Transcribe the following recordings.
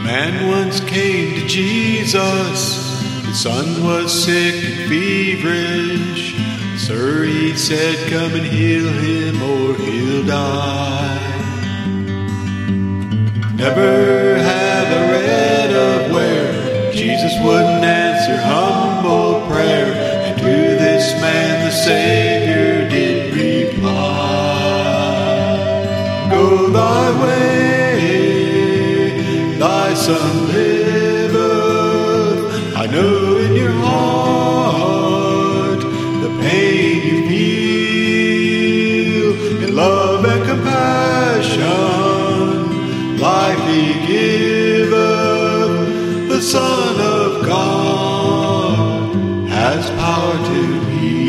man once came to Jesus. His son was sick and feverish. Sir, he said, come and heal him or he'll die. Never have I read of where Jesus wouldn't answer humble prayer, and to this man the Savior did reply, go thy way, thy son liveth. I know in your heart the pain you feel, in love and compassion life he giveth. The Son of God has power to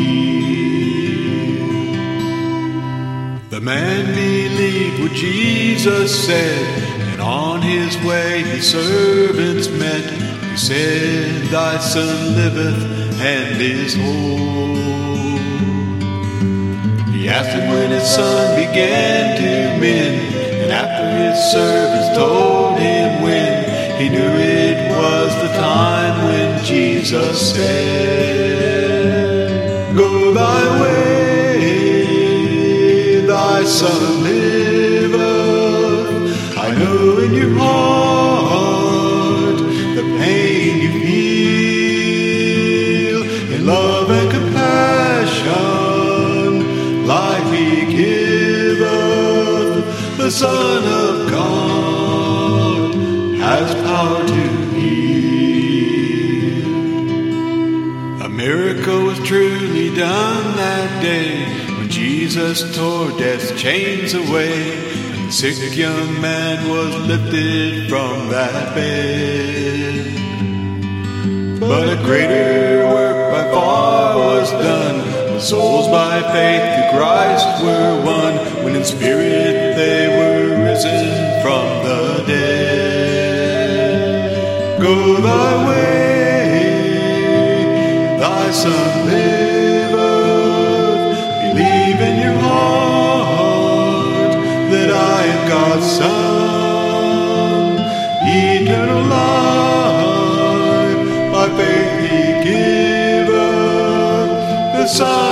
heal. The man believed what Jesus said, and on his way his servants met, who said, thy son liveth and is whole. He asked him when his son began to mend, and after his servants told him when, he knew it was the time when Jesus said, go thy way, thy son liveth. I know in your heart the pain you feel, in love and compassion life he giveth. The Son of God has power to heal. A miracle was truly done that day when Jesus tore death's chains away, and the sick young man was lifted from that bed. But a greater work by far was done. The souls by faith to Christ were won, when in spirit they were risen from the dead. Go thy way, thy son liveth. Believe in your heart that I am God's Son. Eternal life by faith he giveth. The Son